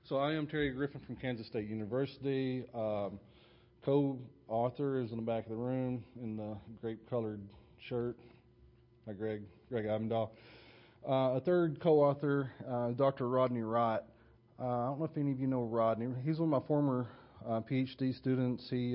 So I am Terry Griffin from Kansas State University. Co-author is in the back of the room in the grape-colored shirt. Hi, Greg. Greg Ivendahl. A third co-author, Dr. Rodney Wright. I don't know if any of you know Rodney. He's one of my former PhD students. He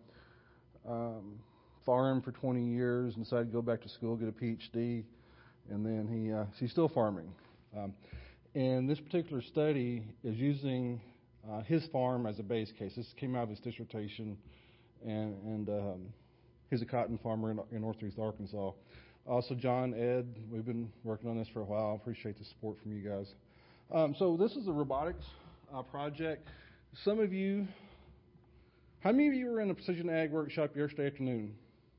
farmed for 20 years and decided to go back to school, get a PhD, and then he's still farming. And this particular study is using his farm as a base case. This came out of his dissertation, and he's a cotton farmer in Northeast Arkansas. Also, John, Ed, we've been working on this for a while. I appreciate the support from you guys. So this is a robotics project. Some of you, how many of you were in a precision ag workshop yesterday afternoon?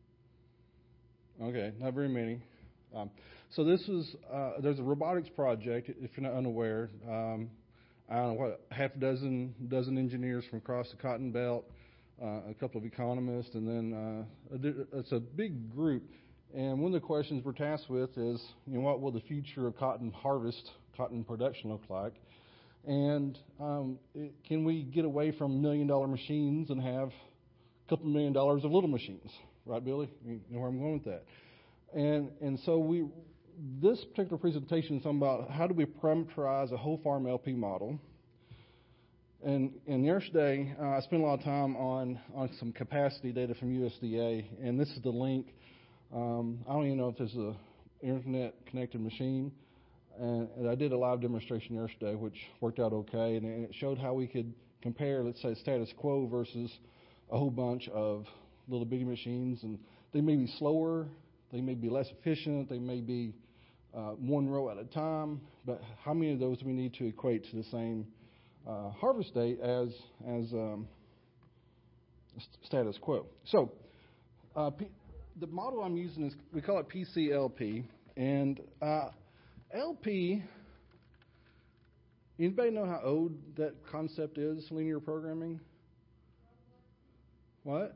Okay, not very many. So this was, there's a robotics project, if you're not unaware. I don't know, what, half a dozen engineers from across the Cotton Belt, a couple of economists, and then it's a big group. And one of the questions we're tasked with is, what will the future of cotton harvest, cotton production look like? And can we get away from $1 million machines and have a couple $1 million of little machines? Right, Billy? You know where I'm going with that. And so this particular presentation is talking about how do we parameterize a whole farm LP model. And yesterday, I spent a lot of time on some capacity data from USDA, and this is the link. I don't even know if this is an internet-connected machine. And I did a live demonstration yesterday, which worked out okay, and it showed how we could compare, let's say, status quo versus a whole bunch of little bitty machines. And they may be slower, they may be less efficient, they may be one row at a time, but how many of those do we need to equate to the same harvest date as status quo? So the model I'm using is, we call it PCLP, and LP, anybody know how old that concept is, linear programming? What?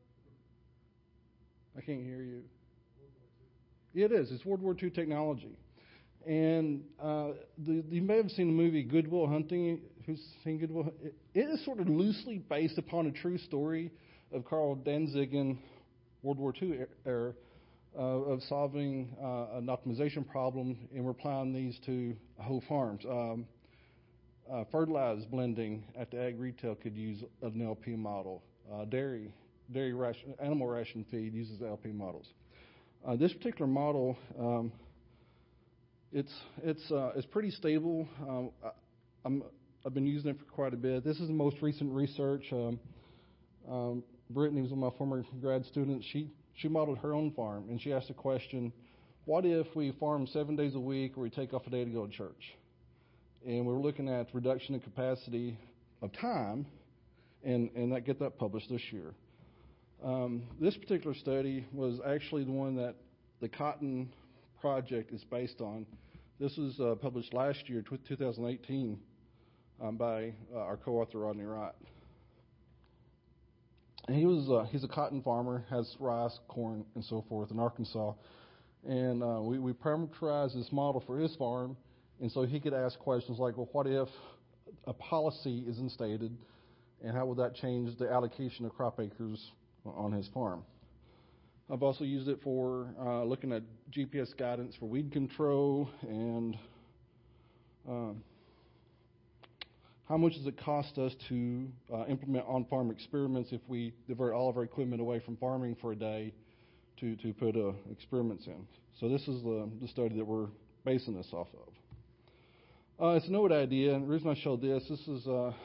I can't hear you. It is. It's World War II technology. And you may have seen the movie Good Will Hunting. Who's seen Good Will? It is sort of loosely based upon a true story of Karl Danzig in World War II era of solving an optimization problem, and we're applying these to whole farms. Fertilizer blending at the ag retail could use an LP model. Dairy ration, animal ration feed uses LP models. This particular model, it's pretty stable. I've been using it for quite a bit. This is the most recent research. Brittany was one of my former grad students. She modeled her own farm, and she asked the question, what if we farm 7 days a week or we take off a day to go to church? And we're looking at reduction in capacity of time, and get that published this year. This particular study was actually the one that the Cotton Project is based on. This was published last year, 2018, by our co-author Rodney Wright. And he's a cotton farmer, has rice, corn, and so forth in Arkansas. And we parameterized this model for his farm, and so he could ask questions like, well, what if a policy is instated, and how would that change the allocation of crop acres on his farm? I've also used it for looking at GPS guidance for weed control and how much does it cost us to implement on-farm experiments if we divert all of our equipment away from farming for a day to put experiments in. So this is the study that we're basing this off of. It's an old idea, and the reason I showed this is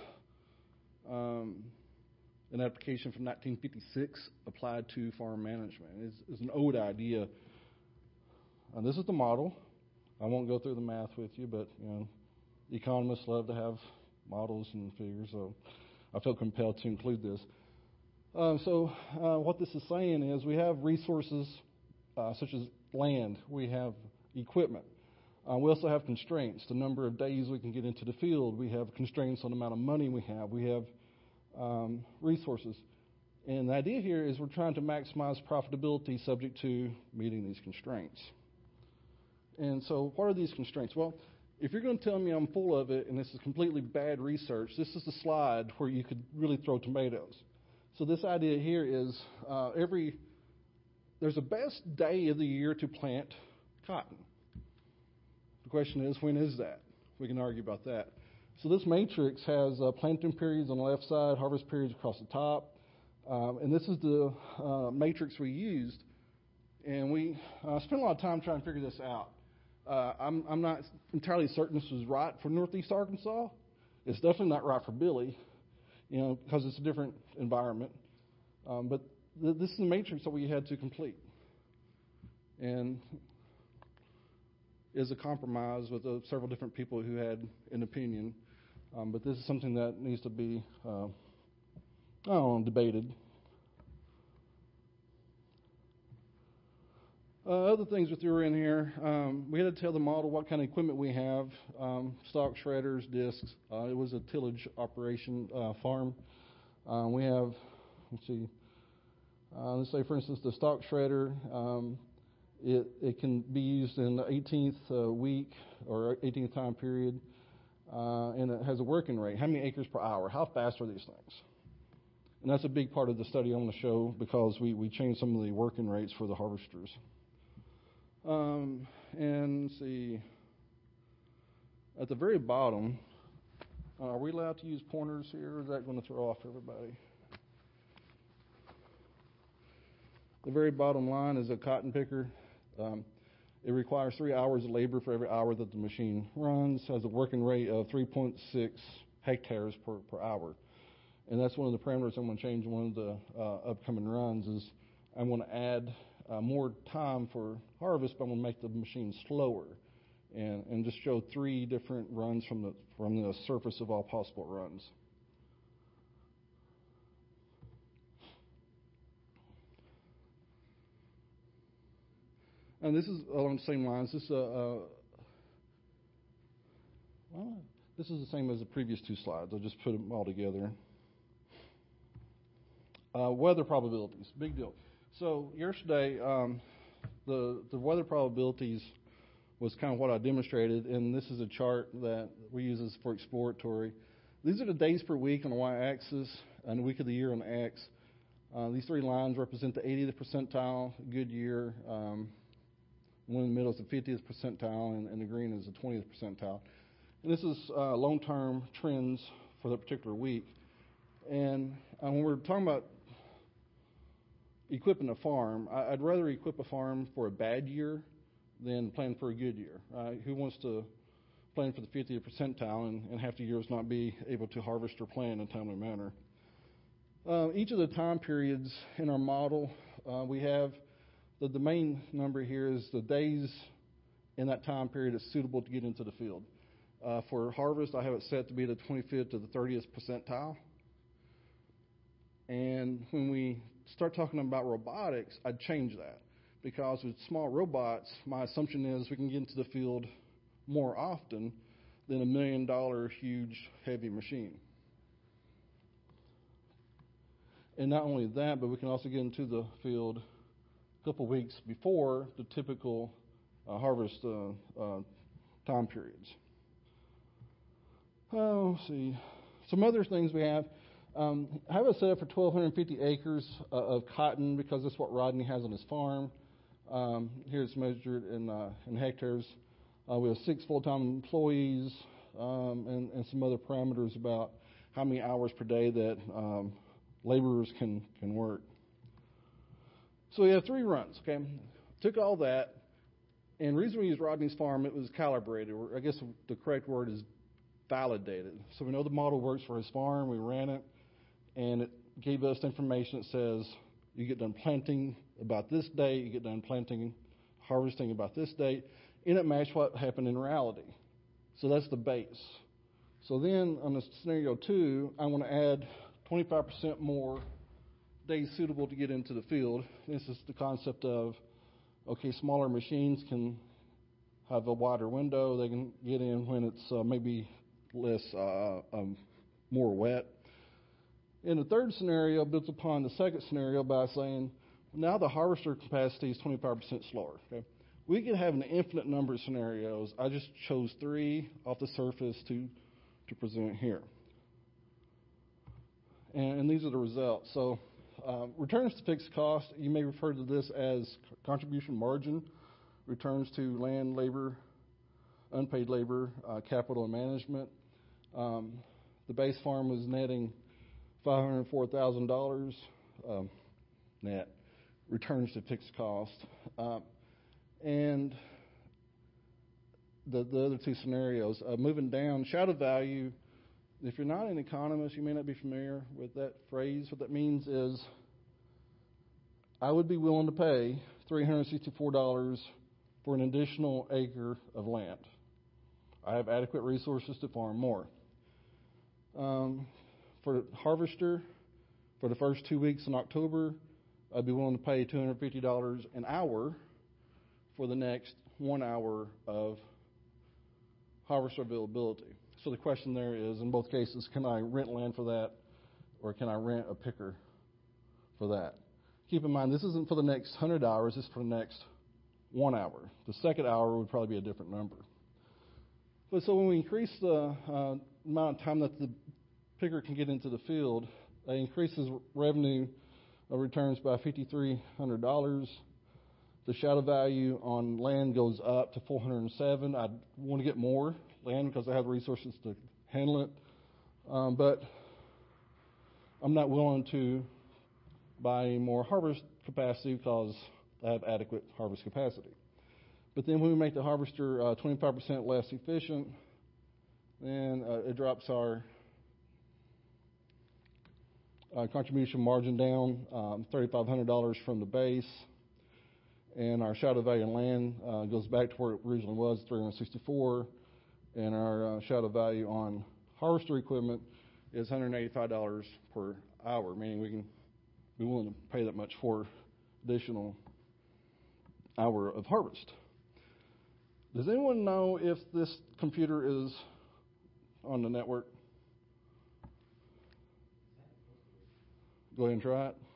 an application from 1956 applied to farm management. It's an old idea. This is the model. I won't go through the math with you, but economists love to have models and figures, so I felt compelled to include this. So what this is saying is we have resources such as land. We have equipment. We also have constraints, the number of days we can get into the field. We have constraints on the amount of money we have. We have resources. And the idea here is we're trying to maximize profitability subject to meeting these constraints. And so what are these constraints? Well, If you're going to tell me I'm full of it and this is completely bad research, this is the slide where you could really throw tomatoes. So this idea here is there's a best day of the year to plant cotton. The question is, when is that? We can argue about that. So this matrix has planting periods on the left side, harvest periods across the top. And this is the matrix we used. And we spent a lot of time trying to figure this out. I'm not entirely certain this was right for Northeast Arkansas. It's definitely not right for Billy, because it's a different environment. But this is the matrix that we had to complete. And is a compromise with several different people who had an opinion. But this is something that needs to be debated. Other things we threw in here, we had to tell the model what kind of equipment we have, stock shredders, discs. It was a tillage operation farm. We have, let's say, for instance, the stock shredder. It can be used in the 18th week or 18th time period, and it has a working rate. How many acres per hour? How fast are these things? And that's a big part of the study I want to show, because we changed some of the working rates for the harvesters. And let's see, at the very bottom, are we allowed to use pointers here, or is that going to throw off everybody? The very bottom line is a cotton picker. It requires 3 hours of labor for every hour that the machine runs, has a working rate of 3.6 hectares per hour. And that's one of the parameters I'm going to change in one of the upcoming runs is I'm going to add more time for harvest, but I'm going to make the machine slower and just show 3 different runs from the surface of all possible runs. And this is along the same lines. This is the same as the previous 2 slides. I'll just put them all together. Weather probabilities, big deal. So yesterday, the weather probabilities was kind of what I demonstrated, and this is a chart that we use for exploratory. These are the days per week on the y-axis and the week of the year on the x. These 3 lines represent the 80th percentile, good year. One in the middle is the 50th percentile, and the green is the 20th percentile. And this is long-term trends for that particular week. And when we're talking about equipping a farm, I'd rather equip a farm for a bad year than plan for a good year. Right? Who wants to plan for the 50th percentile and half the years not be able to harvest or plant in a timely manner? Each of the time periods in our model, we have the main number here is the days in that time period that's suitable to get into the field. For harvest, I have it set to be the 25th to the 30th percentile. And when we start talking about robotics, I'd change that, because with small robots, my assumption is we can get into the field more often than $1 million huge heavy machine. And not only that, but we can also get into the field a couple weeks before the typical harvest time periods. Let's see. Some other things we have. I have it set up for 1,250 acres of cotton, because that's what Rodney has on his farm. Here it's measured in hectares. We have 6 full-time employees and some other parameters about how many hours per day that laborers can work. So we have 3 runs. Okay, took all that, and the reason we used Rodney's farm, it was calibrated. Or I guess the correct word is validated. So we know the model works for his farm. We ran it, and it gave us information that says you get done planting about this date, you get done planting, harvesting about this date, and it matched what happened in reality. So that's the base. So then on the scenario 2, I want to add 25% more days suitable to get into the field. This is the concept of, okay, smaller machines can have a wider window. They can get in when it's maybe less, more wet. And the third scenario builds upon the second scenario by saying, now the harvester capacity is 25% slower. Okay? We could have an infinite number of scenarios. I just chose 3 off the surface to present here. And these are the results. So returns to fixed cost, you may refer to this as contribution margin, returns to land, labor, unpaid labor, capital, and management. The base farm was netting $504,000 net returns to fixed cost. And the other 2 scenarios, moving down, shadow value. If you're not an economist, you may not be familiar with that phrase. What that means is I would be willing to pay $364 for an additional acre of land. I have adequate resources to farm more. For the harvester, for the first 2 weeks in October, I'd be willing to pay $250 an hour for the next 1 hour of harvester availability. So the question there is, in both cases, can I rent land for that, or can I rent a picker for that? Keep in mind, this isn't for the next 100 hours, this is for the next 1 hour. The second hour would probably be a different number. But so when we increase the amount of time that the picker can get into the field, it increases revenue returns by $5,300. The shadow value on land goes up to $407. I want to get more land because I have the resources to handle it, but I'm not willing to buy any more harvest capacity because I have adequate harvest capacity. But then when we make the harvester 25% less efficient, then it drops our contribution margin down $3,500 from the base, and our shadow value in land goes back to where it originally was, $364, and our shadow value on harvester equipment is $185 per hour, meaning we can be willing to pay that much for additional hour of harvest. Does anyone know if this computer is on the network? Go ahead and try it.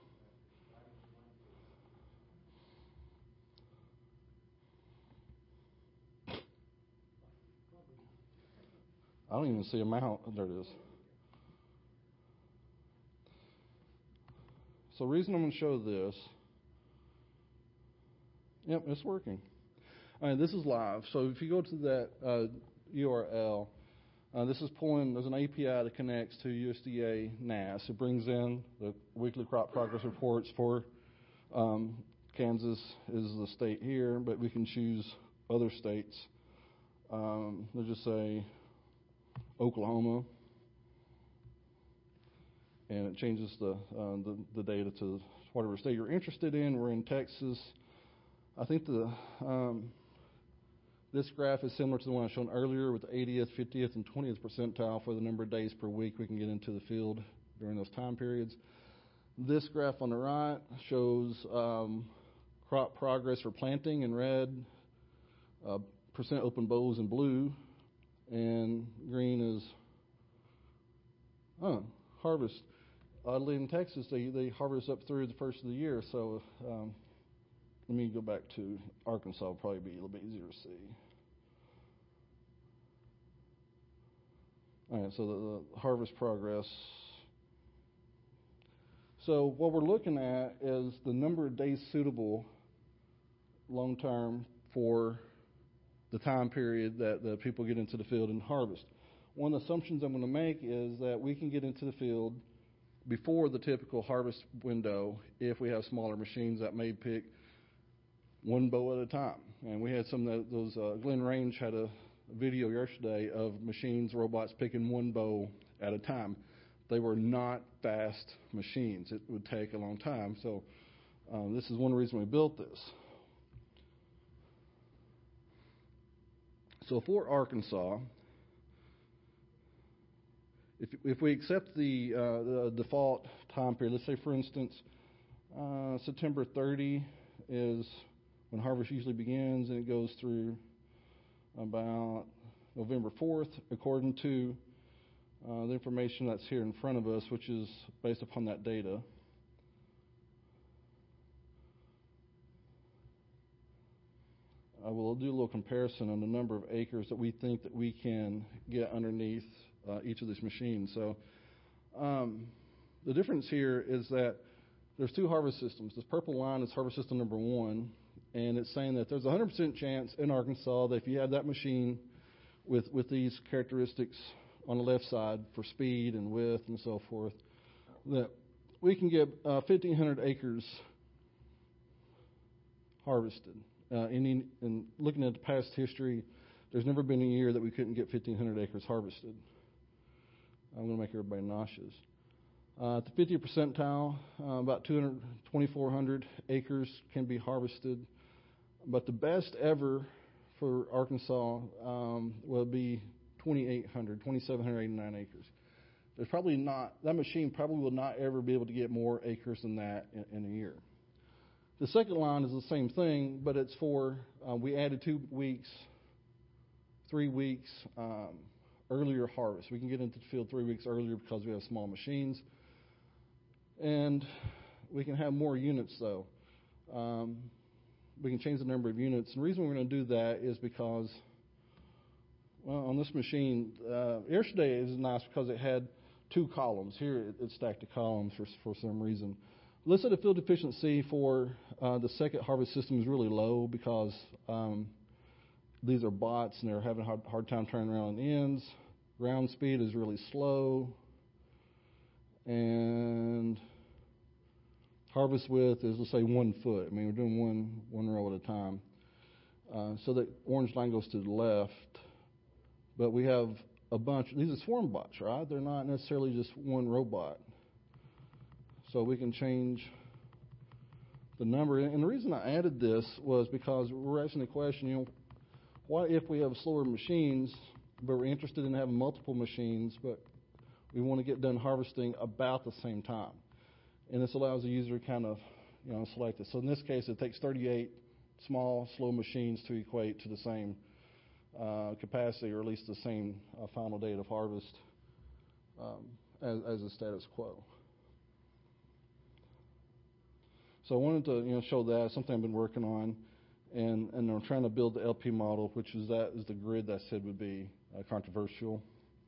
I don't even see a mouse. There it is. So the reason I'm going to show this, yep, it's working. All right, this is live. So if you go to that URL, this is pulling, there's an API that connects to USDA NASS. It brings in the weekly crop progress reports for Kansas is the state here, but we can choose other states. Let's just say Oklahoma, and it changes the data to whatever state you're interested in. We're in Texas. I think this graph is similar to the one I showed earlier with the 80th, 50th, and 20th percentile for the number of days per week we can get into the field during those time periods. This graph on the right shows crop progress for planting in red, percent open bows in blue, and green is harvest. Oddly, in Texas, they harvest up through the first of the year, so let me go back to Arkansas. Will probably be a little bit easier to see. All right, so the harvest progress. So what we're looking at is the number of days suitable long term for the time period that the people get into the field and harvest. One of the assumptions I'm going to make is that we can get into the field before the typical harvest window if we have smaller machines that may pick one bow at a time. And we had some of those, Glen Range had a video yesterday of machines, robots picking one bow at a time. They were not fast machines. It would take a long time. So this is one reason we built this. So for Arkansas, if we accept the default time period, let's say for instance, September 30 is when harvest usually begins, and it goes through about November 4th, according to the information that's here in front of us, which is based upon that data. we'll do a little comparison on the number of acres that we think that we can get underneath each of these machines. So the difference here is that there's two harvest systems. This purple line is harvest system number 1, and it's saying that there's a 100% chance in Arkansas that if you have that machine with these characteristics on the left side for speed and width and so forth, that we can get 1,500 acres harvested. In looking at the past history, there's never been a year that we couldn't get 1,500 acres harvested. I'm going to make everybody nauseous. At the 50th percentile, about 2,400 acres can be harvested. But the best ever for Arkansas will be 2,789 acres. There's probably not, that machine probably will not ever be able to get more acres than that in a year. The second line is the same thing, but it's for, we added 3 weeks earlier harvest. We can get into the field 3 weeks earlier because we have small machines. And we can have more units, though. We can change the number of units. And the reason we're going to do that is because, well, on this machine, yesterday is nice because it had 2 columns. Here it stacked the columns for some reason. Let's say the field efficiency for the second harvest system is really low because these are bots and they're having a hard time turning around on the ends. Ground speed is really slow. And harvest width is, let's say, 1 foot. I mean, we're doing one row at a time. So the orange line goes to the left. But we have a bunch. These are swarm bots, right? They're not necessarily just one robot. So we can change the number. And the reason I added this was because we're asking the question, what if we have slower machines, but we're interested in having multiple machines, but we want to get done harvesting about the same time? And this allows the user to kind of, select it. So in this case, it takes 38 small, slow machines to equate to the same capacity, or at least the same final date of harvest as the status quo. So I wanted to show that, something I've been working on, and I'm trying to build the LP model, which is the grid that I said would be controversial.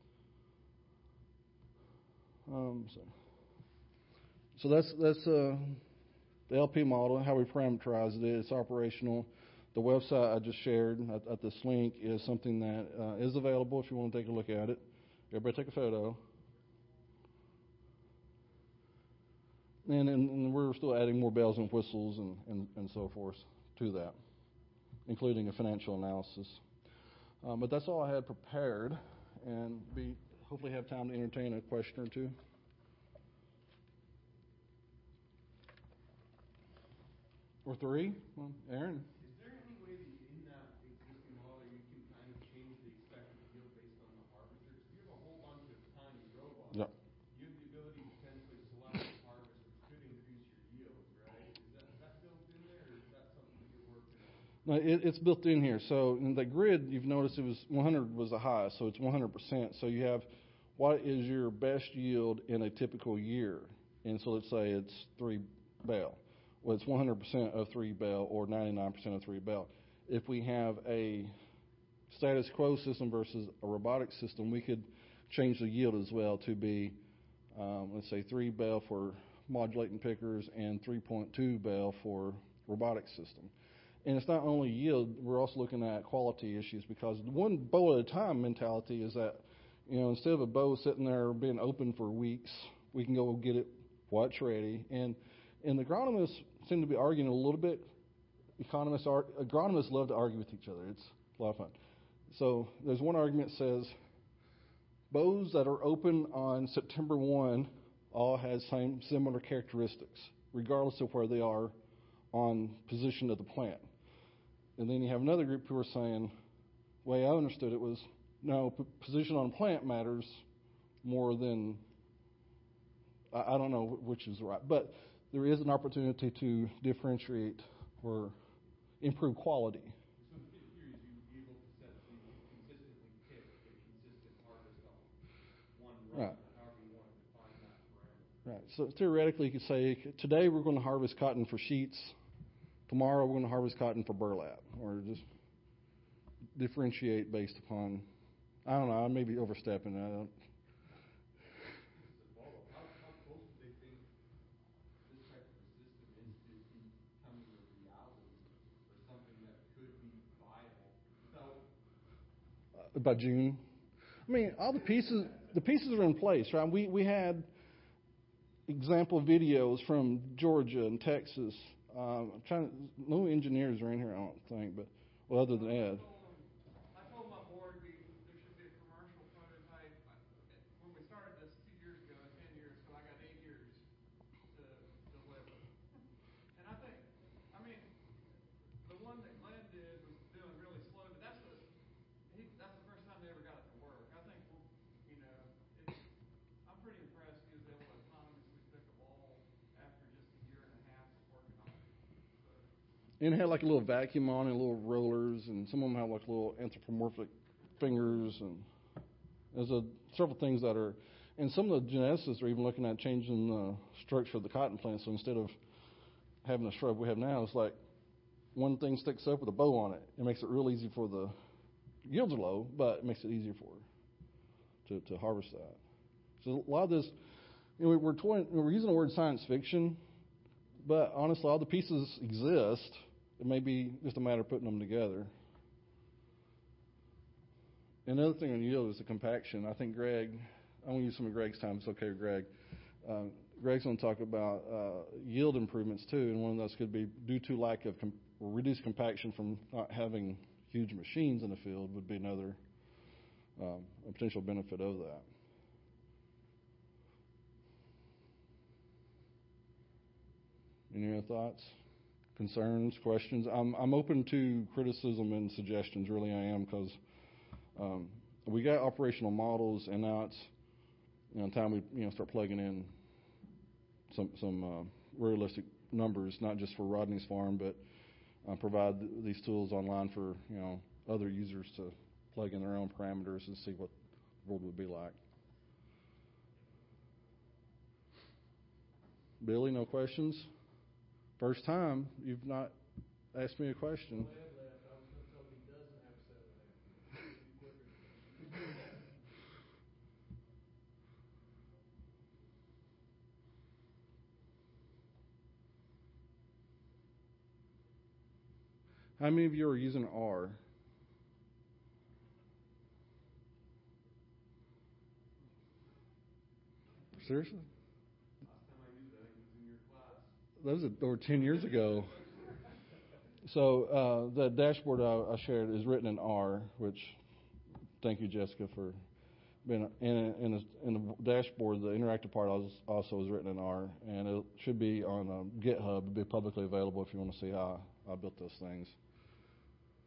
So that's the LP model, how we parameterized it. It's operational. The website I just shared at this link is something that is available if you want to take a look at it. Everybody take a photo. And we're still adding more bells and whistles and so forth to that, including a financial analysis. But that's all I had prepared, and hopefully have time to entertain a question or two. Or 3? Well, Aaron? Is there any way that in that existing model you can kind of change the expected yield based on the harvester? Because you have a whole bunch of tiny robots. Yep. You have the ability to potentially select the harvest, which could increase your yields, right? Is that built in there, or is that something that you're working on? No, it's built in here. So in the grid, you've noticed it was 100 was the high, so it's 100%. So you have what is your best yield in a typical year? And so let's say it's 3 bale. Well, it's 100% of 3 bale or 99% of 3 bale. If we have a status quo system versus a robotic system, we could change the yield as well to be, let's say, 3 bale for modulating pickers and 3.2 bale for robotic system. And it's not only yield, we're also looking at quality issues, because one bow at a time mentality is that, instead of a bow sitting there being open for weeks, we can go get it while it's ready. And the agronomists seem to be arguing a little bit. Agronomists love to argue with each other. It's a lot of fun. So there's one argument that says bows that are open on September 1 all have similar characteristics, regardless of where they are on position of the plant. And then you have another group who are saying, the way I understood it was, no, position on plant matters more than, I don't know which is right. But there is an opportunity to differentiate or improve quality. So in theory, you'd be able to set so you can consistently pick a consistent harvest on one run, Right. however you want to define that parameter. Right. So theoretically, you could say, today we're going to harvest cotton for sheets. Tomorrow we're going to harvest cotton for burlap. Or just, differentiate based upon, I don't know, I may be overstepping. I don't. How close do they think this type of a system is to becoming a reality or something that could be viable without? By June. I mean, all the pieces are in place, right? We had example videos from Georgia and Texas. No engineers are in here, I don't think, but well, other than Ed. I told my board there should be a commercial prototype. When we started this 2 years ago, 10 years, so I got 8 years to deliver. And I mean, the one that Glenn did was doing really slow, but that's the first time they ever got it to work. I think, I'm pretty impressed he was able to autonomously pick a ball after just a year and a half of working on it. So. And it had like a little vacuum on it, little rollers, and some of them have like little anthropomorphic fingers, and there's several things that are. And some of the geneticists are even looking at changing the structure of the cotton plant. So instead of having the shrub we have now, it's like one thing sticks up with a bow on it. It makes it real easy for the yields are low, but it makes it easier to harvest that. So a lot of this, we're using the word science fiction, but honestly, all the pieces exist. It may be just a matter of putting them together. Another thing on yield is the compaction. I think Greg, I'm going to use some of Greg's time. It's okay with Greg. Greg's going to talk about yield improvements too, and one of those could be due to lack of reduced compaction from not having huge machines in the field would be another a potential benefit of that. Any other thoughts, concerns, questions? I'm open to criticism and suggestions. Really, I am, because we got operational models, and now it's time we start plugging in some realistic numbers, not just for Rodney's farm, but provide these tools online for other users to plug in their own parameters and see what the world would be like. Billy, no questions? First time you've not asked me a question. How many of you are using R? Seriously? Last time I used it, I think it was in your class. Those were 10 years ago. So the dashboard I shared is written in R, which thank you, Jessica, for being in the dashboard. The interactive part also is written in R, and it should be on GitHub. It'll be publicly available if you want to see how I built those things.